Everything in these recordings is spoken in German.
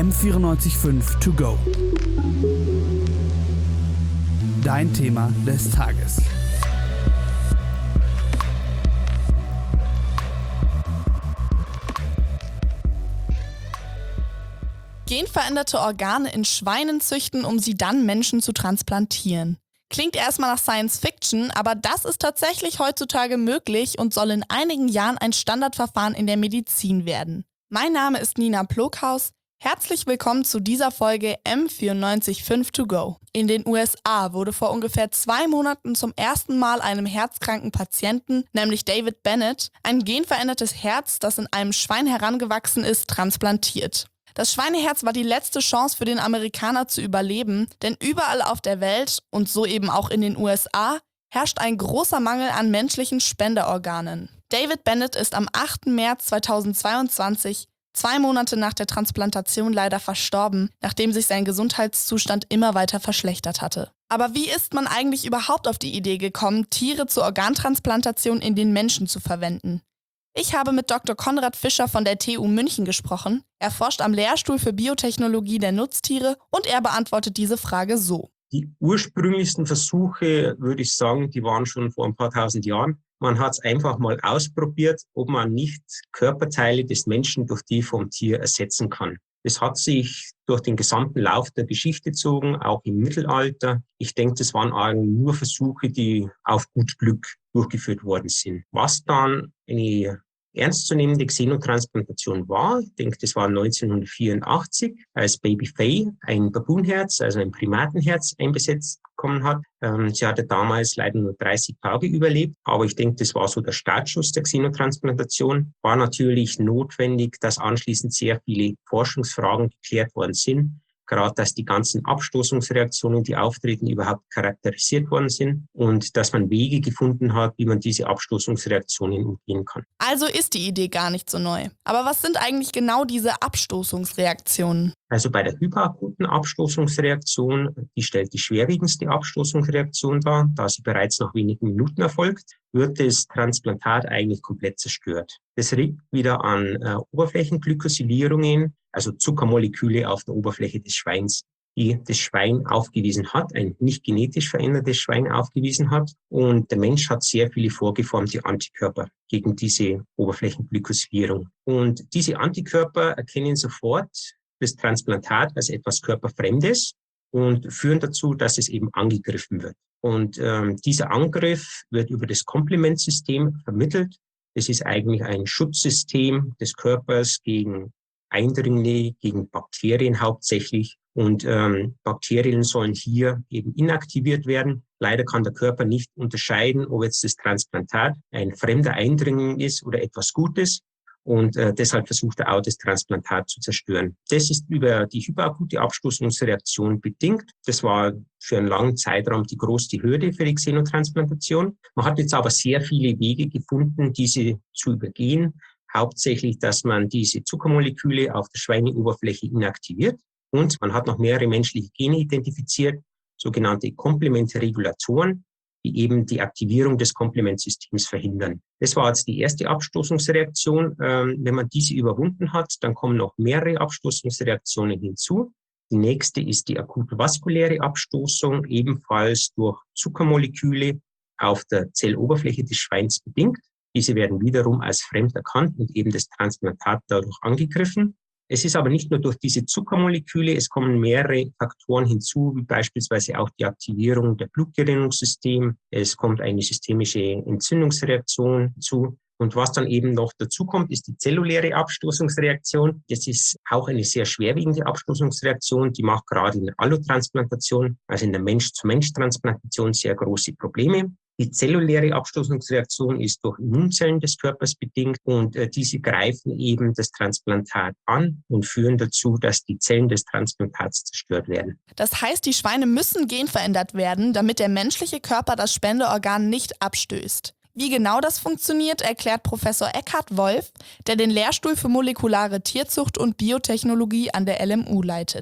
M945 To Go. Dein Thema des Tages. Genveränderte Organe in Schweinen züchten, um sie dann Menschen zu transplantieren. Klingt erstmal nach Science Fiction, aber das ist tatsächlich heutzutage möglich und soll in einigen Jahren ein Standardverfahren in der Medizin werden. Mein Name ist Nina Ploghaus. Herzlich willkommen zu dieser Folge M945 To Go. In den USA wurde vor ungefähr 2 Monaten zum ersten Mal einem herzkranken Patienten, nämlich David Bennett, ein genverändertes Herz, das in einem Schwein herangewachsen ist, transplantiert. Das Schweineherz war die letzte Chance für den Amerikaner zu überleben, denn überall auf der Welt, und so eben auch in den USA, herrscht ein großer Mangel an menschlichen Spenderorganen. David Bennett ist am 8. März 2022, 2 Monate nach der Transplantation, leider verstorben, nachdem sich sein Gesundheitszustand immer weiter verschlechtert hatte. Aber wie ist man eigentlich überhaupt auf die Idee gekommen, Tiere zur Organtransplantation in den Menschen zu verwenden? Ich habe mit Dr. Konrad Fischer von der TU München gesprochen. Er forscht am Lehrstuhl für Biotechnologie der Nutztiere und er beantwortet diese Frage so. Die ursprünglichsten Versuche, würde ich sagen, die waren schon vor ein paar tausend Jahren. Man hat es einfach mal ausprobiert, ob man nicht Körperteile des Menschen durch die vom Tier ersetzen kann. Das hat sich durch den gesamten Lauf der Geschichte gezogen, auch im Mittelalter. Ich denke, das waren eigentlich nur Versuche, die auf gut Glück durchgeführt worden sind. Was dann eine ernstzunehmende Xenotransplantation war, ich denke, das war 1984, als Baby Faye ein Baboonherz, also ein Primatenherz, eingesetzt bekommen hat. Sie hatte damals leider nur 30 Tage überlebt, aber ich denke, das war so der Startschuss der Xenotransplantation. War natürlich notwendig, dass anschließend sehr viele Forschungsfragen geklärt worden sind. Gerade, dass die ganzen Abstoßungsreaktionen, die auftreten, überhaupt charakterisiert worden sind und dass man Wege gefunden hat, wie man diese Abstoßungsreaktionen umgehen kann. Also ist die Idee gar nicht so neu. Aber was sind eigentlich genau diese Abstoßungsreaktionen? Also bei der hyperakuten Abstoßungsreaktion, die stellt die schwerwiegendste Abstoßungsreaktion dar, da sie bereits nach wenigen Minuten erfolgt, wird das Transplantat eigentlich komplett zerstört. Das liegt wieder an Oberflächenglycosylierungen, also Zuckermoleküle auf der Oberfläche des Schweins, die das Schwein aufgewiesen hat, ein nicht genetisch verändertes Schwein aufgewiesen hat. Und der Mensch hat sehr viele vorgeformte Antikörper gegen diese Oberflächenglycosylierung. Und diese Antikörper erkennen sofort das Transplantat als etwas Körperfremdes und führen dazu, dass es eben angegriffen wird. Und dieser Angriff wird über das Komplementsystem vermittelt. Es ist eigentlich ein Schutzsystem des Körpers gegen Eindringlinge, gegen Bakterien hauptsächlich. Und Bakterien sollen hier eben inaktiviert werden. Leider kann der Körper nicht unterscheiden, ob jetzt das Transplantat ein fremder Eindringling ist oder etwas Gutes. Und deshalb versucht er auch, das Transplantat zu zerstören. Das ist über die hyperakute Abstoßungsreaktion bedingt. Das war für einen langen Zeitraum die größte Hürde für die Xenotransplantation. Man hat jetzt aber sehr viele Wege gefunden, diese zu übergehen. Hauptsächlich, dass man diese Zuckermoleküle auf der Schweineoberfläche inaktiviert. Und man hat noch mehrere menschliche Gene identifiziert, sogenannte Komplementregulatoren, die eben die Aktivierung des Komplementsystems verhindern. Das war jetzt die erste Abstoßungsreaktion. Wenn man diese überwunden hat, dann kommen noch mehrere Abstoßungsreaktionen hinzu. Die nächste ist die akute vaskuläre Abstoßung, ebenfalls durch Zuckermoleküle auf der Zelloberfläche des Schweins bedingt. Diese werden wiederum als fremd erkannt und eben das Transplantat dadurch angegriffen. Es ist aber nicht nur durch diese Zuckermoleküle, es kommen mehrere Faktoren hinzu, wie beispielsweise auch die Aktivierung der Blutgerinnungssystem. Es kommt eine systemische Entzündungsreaktion hinzu. Und was dann eben noch dazu kommt, ist die zelluläre Abstoßungsreaktion. Das ist auch eine sehr schwerwiegende Abstoßungsreaktion. Die macht gerade in der Allotransplantation, also in der Mensch-zu-Mensch-Transplantation, sehr große Probleme. Die zelluläre Abstoßungsreaktion ist durch Immunzellen des Körpers bedingt und diese greifen eben das Transplantat an und führen dazu, dass die Zellen des Transplantats zerstört werden. Das heißt, die Schweine müssen genverändert werden, damit der menschliche Körper das Spenderorgan nicht abstößt. Wie genau das funktioniert, erklärt Professor Eckhard Wolf, der den Lehrstuhl für molekulare Tierzucht und Biotechnologie an der LMU leitet.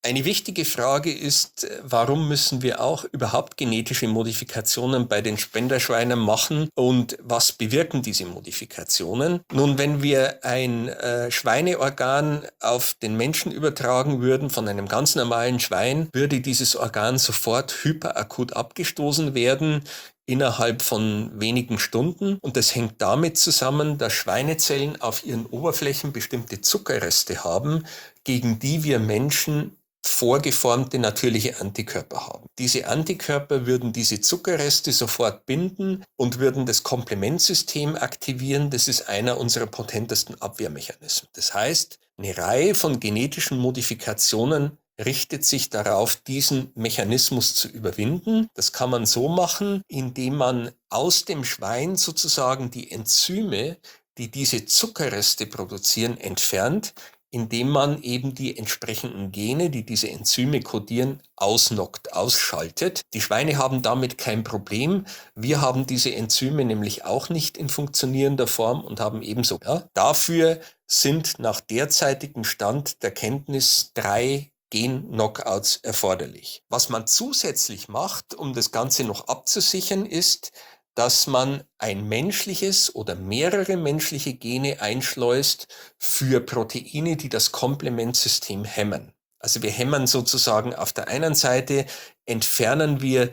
Eine wichtige Frage ist, warum müssen wir auch überhaupt genetische Modifikationen bei den Spenderschweinen machen und was bewirken diese Modifikationen? Nun, wenn wir ein Schweineorgan auf den Menschen übertragen würden von einem ganz normalen Schwein, würde dieses Organ sofort hyperakut abgestoßen werden innerhalb von wenigen Stunden. Und das hängt damit zusammen, dass Schweinezellen auf ihren Oberflächen bestimmte Zuckerreste haben, gegen die wir Menschen vorgeformte natürliche Antikörper haben. Diese Antikörper würden diese Zuckerreste sofort binden und würden das Komplementsystem aktivieren. Das ist einer unserer potentesten Abwehrmechanismen. Das heißt, eine Reihe von genetischen Modifikationen richtet sich darauf, diesen Mechanismus zu überwinden. Das kann man so machen, indem man aus dem Schwein sozusagen die Enzyme, die diese Zuckerreste produzieren, entfernt, indem man eben die entsprechenden Gene, die diese Enzyme kodieren, ausnockt, ausschaltet. Die Schweine haben damit kein Problem. Wir haben diese Enzyme nämlich auch nicht in funktionierender Form und haben ebenso. Ja, dafür sind nach derzeitigem Stand der Kenntnis 3 Gen-Knockouts erforderlich. Was man zusätzlich macht, um das Ganze noch abzusichern, ist, dass man ein menschliches oder mehrere menschliche Gene einschleust für Proteine, die das Komplementsystem hemmen. Also wir hemmen sozusagen auf der einen Seite, entfernen wir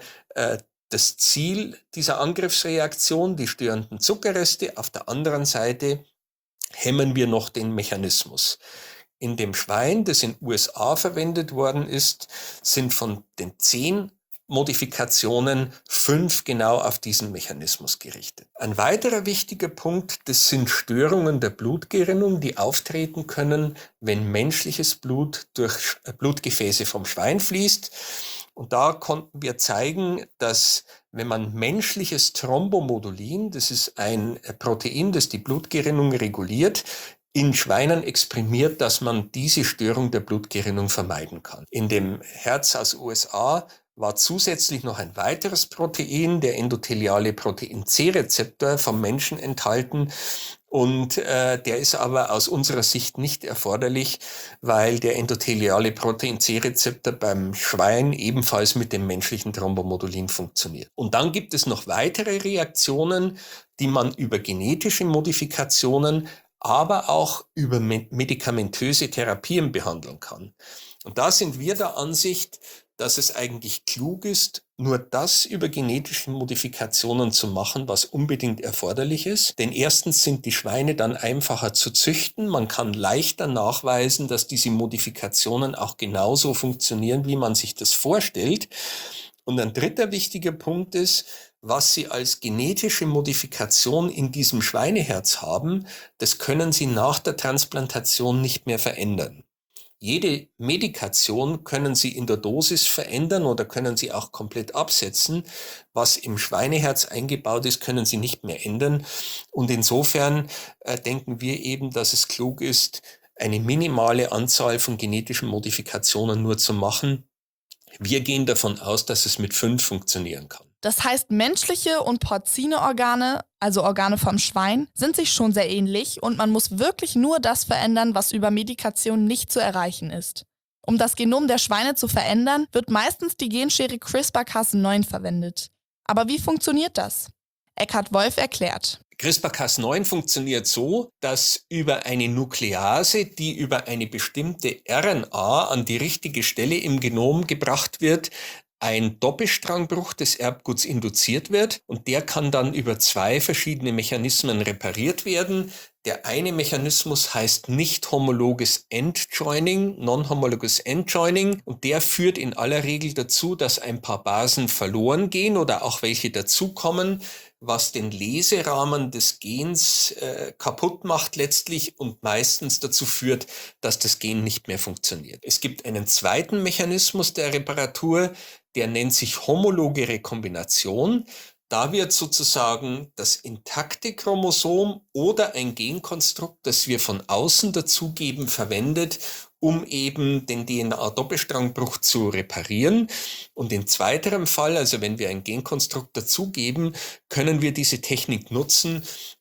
das Ziel dieser Angriffsreaktion, die störenden Zuckerreste, auf der anderen Seite hemmen wir noch den Mechanismus. In dem Schwein, das in den USA verwendet worden ist, sind von den 10 Modifikationen 5 genau auf diesen Mechanismus gerichtet. Ein weiterer wichtiger Punkt, das sind Störungen der Blutgerinnung, die auftreten können, wenn menschliches Blut durch Blutgefäße vom Schwein fließt. Und da konnten wir zeigen, dass wenn man menschliches Thrombomodulin, das ist ein Protein, das die Blutgerinnung reguliert, in Schweinen exprimiert, dass man diese Störung der Blutgerinnung vermeiden kann. In dem Herz aus USA war zusätzlich noch ein weiteres Protein, der endotheliale Protein-C-Rezeptor vom Menschen enthalten. Und der ist aber aus unserer Sicht nicht erforderlich, weil der endotheliale Protein-C-Rezeptor beim Schwein ebenfalls mit dem menschlichen Thrombomodulin funktioniert. Und dann gibt es noch weitere Reaktionen, die man über genetische Modifikationen, aber auch über medikamentöse Therapien behandeln kann. Und da sind wir der Ansicht, dass es eigentlich klug ist, nur das über genetische Modifikationen zu machen, was unbedingt erforderlich ist. Denn erstens sind die Schweine dann einfacher zu züchten. Man kann leichter nachweisen, dass diese Modifikationen auch genauso funktionieren, wie man sich das vorstellt. Und ein dritter wichtiger Punkt ist, was Sie als genetische Modifikation in diesem Schweineherz haben, das können Sie nach der Transplantation nicht mehr verändern. Jede Medikation können Sie in der Dosis verändern oder können Sie auch komplett absetzen. Was im Schweineherz eingebaut ist, können Sie nicht mehr ändern. Und insofern denken wir eben, dass es klug ist, eine minimale Anzahl von genetischen Modifikationen nur zu machen. Wir gehen davon aus, dass es mit 5 funktionieren kann. Das heißt, menschliche und porcine Organe, also Organe vom Schwein, sind sich schon sehr ähnlich und man muss wirklich nur das verändern, was über Medikation nicht zu erreichen ist. Um das Genom der Schweine zu verändern, wird meistens die Genschere CRISPR-Cas9 verwendet. Aber wie funktioniert das? Eckhard Wolf erklärt. CRISPR-Cas9 funktioniert so, dass über eine Nuklease, die über eine bestimmte RNA an die richtige Stelle im Genom gebracht wird, ein Doppelstrangbruch des Erbguts induziert wird und der kann dann über 2 verschiedene Mechanismen repariert werden. Der eine Mechanismus heißt nicht homologes Endjoining, non-homologous Endjoining und der führt in aller Regel dazu, dass ein paar Basen verloren gehen oder auch welche dazukommen, was den Leserahmen des Gens kaputt macht letztlich und meistens dazu führt, dass das Gen nicht mehr funktioniert. Es gibt einen zweiten Mechanismus der Reparatur, der nennt sich homologe Rekombination. Da wird sozusagen das intakte Chromosom oder ein Genkonstrukt, das wir von außen dazugeben, verwendet, um eben den DNA-Doppelstrangbruch zu reparieren. Und in zweiterem Fall, also wenn wir ein Genkonstrukt dazugeben, können wir diese Technik nutzen,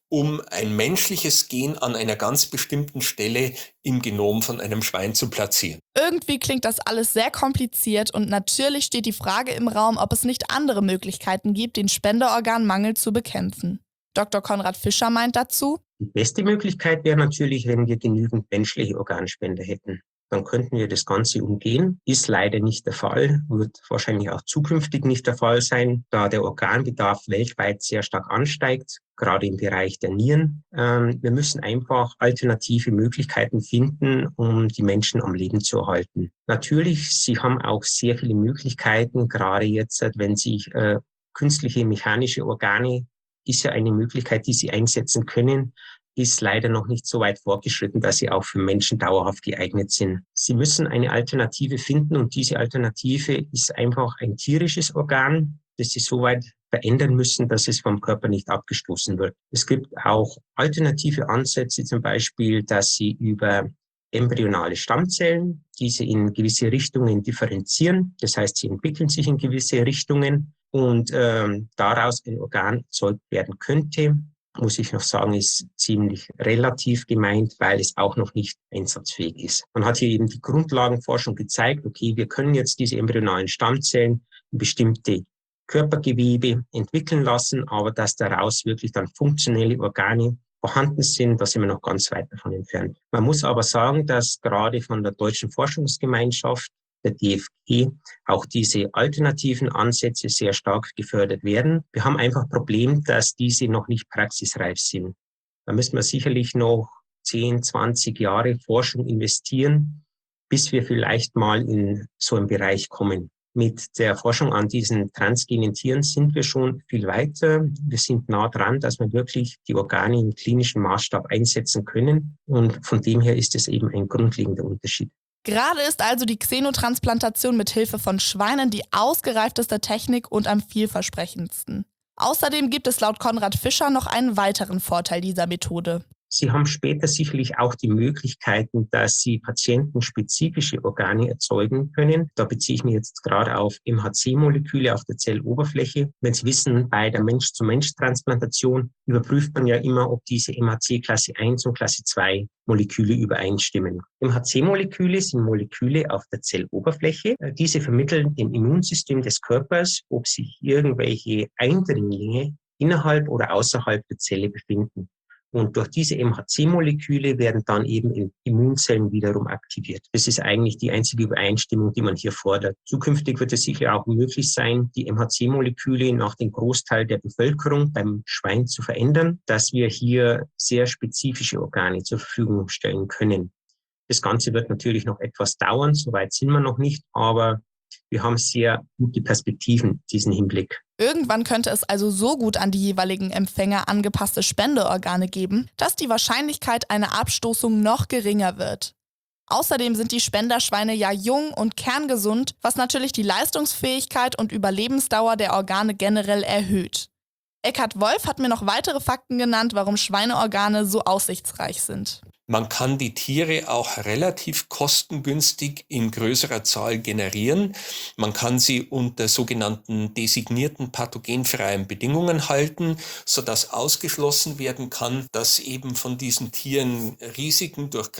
um ein menschliches Gen an einer ganz bestimmten Stelle im Genom von einem Schwein zu platzieren. Irgendwie klingt das alles sehr kompliziert und natürlich steht die Frage im Raum, ob es nicht andere Möglichkeiten gibt, den Spenderorganmangel zu bekämpfen. Dr. Konrad Fischer meint dazu: Die beste Möglichkeit wäre natürlich, wenn wir genügend menschliche Organspender hätten. Dann könnten wir das Ganze umgehen. Ist leider nicht der Fall, wird wahrscheinlich auch zukünftig nicht der Fall sein, da der Organbedarf weltweit sehr stark ansteigt, gerade im Bereich der Nieren. Wir müssen einfach alternative Möglichkeiten finden, um die Menschen am Leben zu erhalten. Natürlich, sie haben auch sehr viele Möglichkeiten, gerade jetzt, wenn sich künstliche mechanische Organe, ist ja eine Möglichkeit, die sie einsetzen können, ist leider noch nicht so weit fortgeschritten, dass sie auch für Menschen dauerhaft geeignet sind. Sie müssen eine Alternative finden und diese Alternative ist einfach ein tierisches Organ, das sie so weit verändern müssen, dass es vom Körper nicht abgestoßen wird. Es gibt auch alternative Ansätze, zum Beispiel, dass sie über embryonale Stammzellen diese in gewisse Richtungen differenzieren. Das heißt, sie entwickeln sich in gewisse Richtungen und daraus ein Organ erzeugt werden könnte. Muss ich noch sagen, ist ziemlich relativ gemeint, weil es auch noch nicht einsatzfähig ist. Man hat hier eben die Grundlagenforschung gezeigt, okay, wir können jetzt diese embryonalen Stammzellen in bestimmte Körpergewebe entwickeln lassen, aber dass daraus wirklich dann funktionelle Organe vorhanden sind, da sind wir noch ganz weit davon entfernt. Man muss aber sagen, dass gerade von der Deutschen Forschungsgemeinschaft, der DFG, auch diese alternativen Ansätze sehr stark gefördert werden. Wir haben einfach ein Problem, dass diese noch nicht praxisreif sind. Da müssen wir sicherlich noch 10, 20 Jahre Forschung investieren, bis wir vielleicht mal in so einen Bereich kommen. Mit der Forschung an diesen transgenen Tieren sind wir schon viel weiter. Wir sind nah dran, dass wir wirklich die Organe im klinischen Maßstab einsetzen können. Und von dem her ist es eben ein grundlegender Unterschied. Gerade ist also die Xenotransplantation mit Hilfe von Schweinen die ausgereifteste Technik und am vielversprechendsten. Außerdem gibt es laut Konrad Fischer noch einen weiteren Vorteil dieser Methode. Sie haben später sicherlich auch die Möglichkeiten, dass Sie patientenspezifische Organe erzeugen können. Da beziehe ich mich jetzt gerade auf MHC-Moleküle auf der Zelloberfläche. Wenn Sie wissen, bei der Mensch-zu-Mensch-Transplantation überprüft man ja immer, ob diese MHC-Klasse 1 und Klasse 2 Moleküle übereinstimmen. MHC-Moleküle sind Moleküle auf der Zelloberfläche. Diese vermitteln dem Immunsystem des Körpers, ob sich irgendwelche Eindringlinge innerhalb oder außerhalb der Zelle befinden. Und durch diese MHC-Moleküle werden dann eben Immunzellen wiederum aktiviert. Das ist eigentlich die einzige Übereinstimmung, die man hier fordert. Zukünftig wird es sicher auch möglich sein, die MHC-Moleküle nach dem Großteil der Bevölkerung beim Schwein zu verändern, dass wir hier sehr spezifische Organe zur Verfügung stellen können. Das Ganze wird natürlich noch etwas dauern, soweit sind wir noch nicht, aber wir haben sehr gute Perspektiven in diesem Hinblick. Irgendwann könnte es also so gut an die jeweiligen Empfänger angepasste Spendeorgane geben, dass die Wahrscheinlichkeit einer Abstoßung noch geringer wird. Außerdem sind die Spenderschweine ja jung und kerngesund, was natürlich die Leistungsfähigkeit und Überlebensdauer der Organe generell erhöht. Eckhard Wolf hat mir noch weitere Fakten genannt, warum Schweineorgane so aussichtsreich sind. Man kann die Tiere auch relativ kostengünstig in größerer Zahl generieren. Man kann sie unter sogenannten designierten pathogenfreien Bedingungen halten, sodass ausgeschlossen werden kann, dass eben von diesen Tieren Risiken durch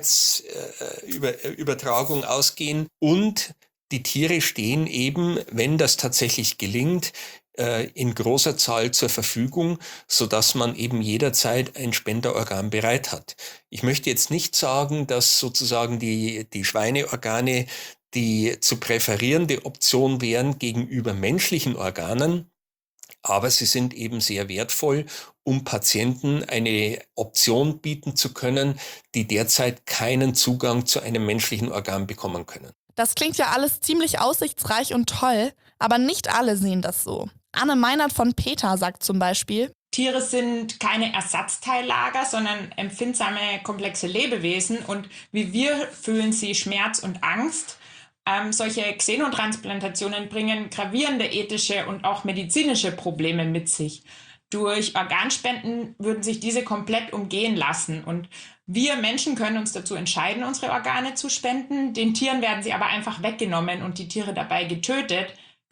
Krankheitsübertragung ausgehen. Und die Tiere stehen eben, wenn das tatsächlich gelingt, in großer Zahl zur Verfügung, sodass man eben jederzeit ein Spenderorgan bereit hat. Ich möchte jetzt nicht sagen, dass sozusagen die Schweineorgane die zu präferierende Option wären gegenüber menschlichen Organen, aber sie sind eben sehr wertvoll, um Patienten eine Option bieten zu können, die derzeit keinen Zugang zu einem menschlichen Organ bekommen können. Das klingt ja alles ziemlich aussichtsreich und toll, aber nicht alle sehen das so. Anne Meinert von PETA sagt zum Beispiel: Tiere sind keine Ersatzteillager, sondern empfindsame, komplexe Lebewesen und wie wir fühlen sie Schmerz und Angst. Solche Xenotransplantationen bringen gravierende ethische und auch medizinische Probleme mit sich. Durch Organspenden würden sich diese komplett umgehen lassen und wir Menschen können uns dazu entscheiden, unsere Organe zu spenden. Den Tieren werden sie aber einfach weggenommen und die Tiere dabei getötet.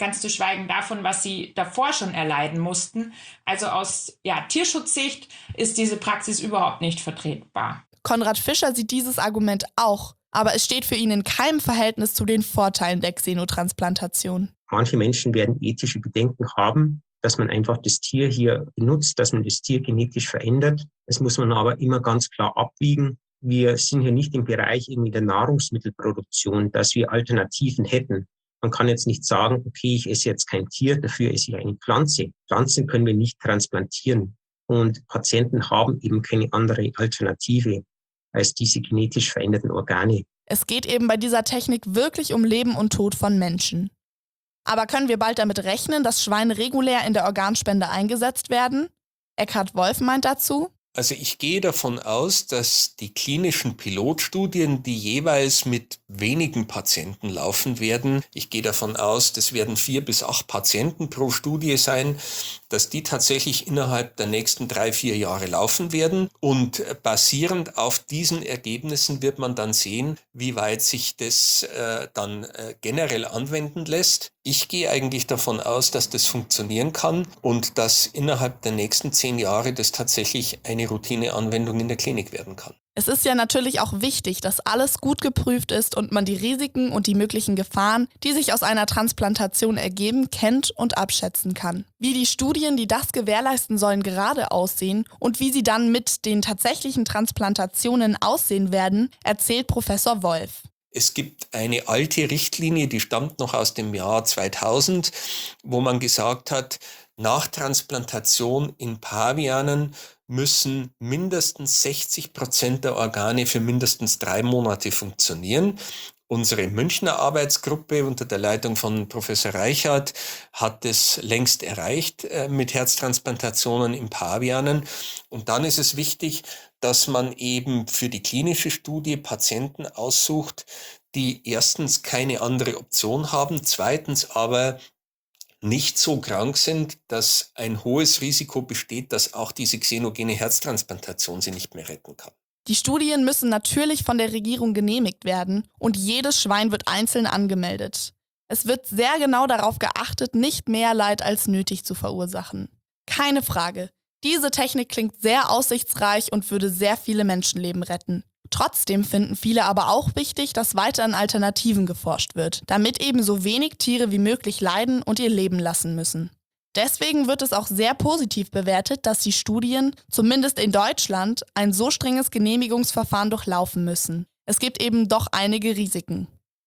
ganz zu schweigen davon, was sie davor schon erleiden mussten. Also aus Tierschutzsicht ist diese Praxis überhaupt nicht vertretbar. Konrad Fischer sieht dieses Argument auch, aber es steht für ihn in keinem Verhältnis zu den Vorteilen der Xenotransplantation. Manche Menschen werden ethische Bedenken haben, dass man einfach das Tier hier benutzt, dass man das Tier genetisch verändert. Das muss man aber immer ganz klar abwiegen. Wir sind hier nicht im Bereich der Nahrungsmittelproduktion, dass wir Alternativen hätten. Man kann jetzt nicht sagen, okay, ich esse jetzt kein Tier, dafür esse ich eine Pflanze. Pflanzen können wir nicht transplantieren. Und Patienten haben eben keine andere Alternative als diese genetisch veränderten Organe. Es geht eben bei dieser Technik wirklich um Leben und Tod von Menschen. Aber können wir bald damit rechnen, dass Schweine regulär in der Organspende eingesetzt werden? Eckhard Wolf meint dazu: Also ich gehe davon aus, dass die klinischen Pilotstudien, die jeweils mit wenigen Patienten laufen werden, ich gehe davon aus, das werden 4 bis 8 Patienten pro Studie sein, dass die tatsächlich innerhalb der nächsten 3-4 Jahre laufen werden. Und basierend auf diesen Ergebnissen wird man dann sehen, wie weit sich das dann generell anwenden lässt. Ich gehe eigentlich davon aus, dass das funktionieren kann und dass innerhalb der nächsten 10 Jahre das tatsächlich eine Routineanwendung in der Klinik werden kann. Es ist ja natürlich auch wichtig, dass alles gut geprüft ist und man die Risiken und die möglichen Gefahren, die sich aus einer Transplantation ergeben, kennt und abschätzen kann. Wie die Studien, die das gewährleisten sollen, gerade aussehen und wie sie dann mit den tatsächlichen Transplantationen aussehen werden, erzählt Professor Wolf. Es gibt eine alte Richtlinie, die stammt noch aus dem Jahr 2000, wo man gesagt hat, nach Transplantation in Pavianen müssen mindestens 60% der Organe für mindestens 3 Monate funktionieren. Unsere Münchner Arbeitsgruppe unter der Leitung von Professor Reichert hat es längst erreicht mit Herztransplantationen in Pavianen. Und dann ist es wichtig, dass man eben für die klinische Studie Patienten aussucht, die erstens keine andere Option haben, zweitens aber nicht so krank sind, dass ein hohes Risiko besteht, dass auch diese xenogene Herztransplantation sie nicht mehr retten kann. Die Studien müssen natürlich von der Regierung genehmigt werden und jedes Schwein wird einzeln angemeldet. Es wird sehr genau darauf geachtet, nicht mehr Leid als nötig zu verursachen. Keine Frage, diese Technik klingt sehr aussichtsreich und würde sehr viele Menschenleben retten. Trotzdem finden viele aber auch wichtig, dass weiter an Alternativen geforscht wird, damit eben so wenig Tiere wie möglich leiden und ihr Leben lassen müssen. Deswegen wird es auch sehr positiv bewertet, dass die Studien, zumindest in Deutschland, ein so strenges Genehmigungsverfahren durchlaufen müssen. Es gibt eben doch einige Risiken.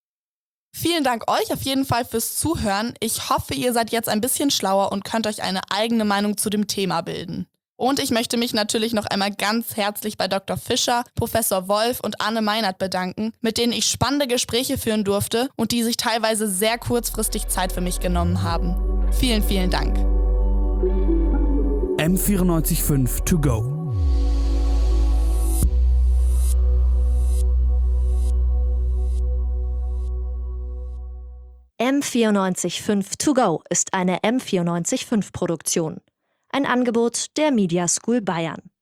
Vielen Dank euch auf jeden Fall fürs Zuhören. Ich hoffe, ihr seid jetzt ein bisschen schlauer und könnt euch eine eigene Meinung zu dem Thema bilden. Und ich möchte mich natürlich noch einmal ganz herzlich bei Dr. Fischer, Professor Wolf und Anne Meinert bedanken, mit denen ich spannende Gespräche führen durfte und die sich teilweise sehr kurzfristig Zeit für mich genommen haben. Vielen, vielen Dank. M945 to go. M945 to go ist eine M945-Produktion. Ein Angebot der Media School Bayern.